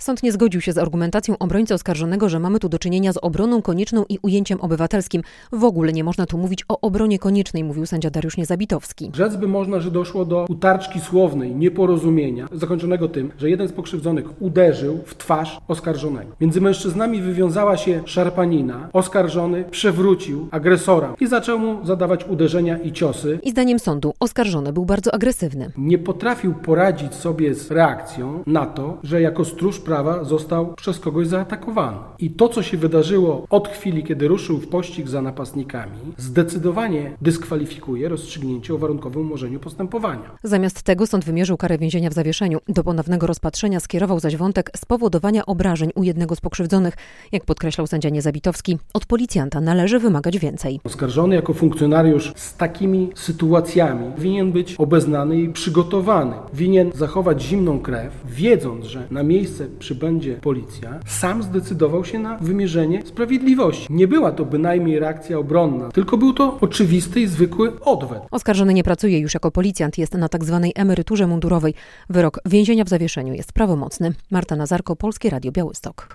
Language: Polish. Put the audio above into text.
Sąd nie zgodził się z argumentacją obrońcy oskarżonego, że mamy tu do czynienia z obroną konieczną i ujęciem obywatelskim. W ogóle nie można tu mówić o obronie koniecznej, mówił sędzia Dariusz Niezabitowski. Rzec by można, że doszło do utarczki słownej, nieporozumienia, zakończonego tym, że jeden z pokrzywdzonych uderzył w twarz oskarżonego. Między mężczyznami wywiązała się szarpanina. Oskarżony przewrócił agresora i zaczął mu zadawać uderzenia i ciosy. I zdaniem sądu oskarżony był bardzo agresywny. Nie potrafił poradzić sobie z reakcją na to, że jako stróż prawa został przez kogoś zaatakowany. I to, co się wydarzyło od chwili, kiedy ruszył w pościg za napastnikami, zdecydowanie dyskwalifikuje rozstrzygnięcie o warunkowym umorzeniu postępowania. Zamiast tego sąd wymierzył karę więzienia w zawieszeniu. Do ponownego rozpatrzenia skierował zaś wątek spowodowania obrażeń u jednego z pokrzywdzonych. Jak podkreślał sędzia Niezabitowski, od policjanta należy wymagać więcej. Oskarżony jako funkcjonariusz z takimi sytuacjami winien być obeznany i przygotowany. Winien zachować zimną krew, wiedząc, że na miejsce przybędzie policja, sam zdecydował się na wymierzenie sprawiedliwości. Nie była to bynajmniej reakcja obronna, tylko był to oczywisty i zwykły odwet. Oskarżony nie pracuje już jako policjant, jest na tzw. emeryturze mundurowej. Wyrok więzienia w zawieszeniu jest prawomocny. Marta Nazarko, Polskie Radio Białystok.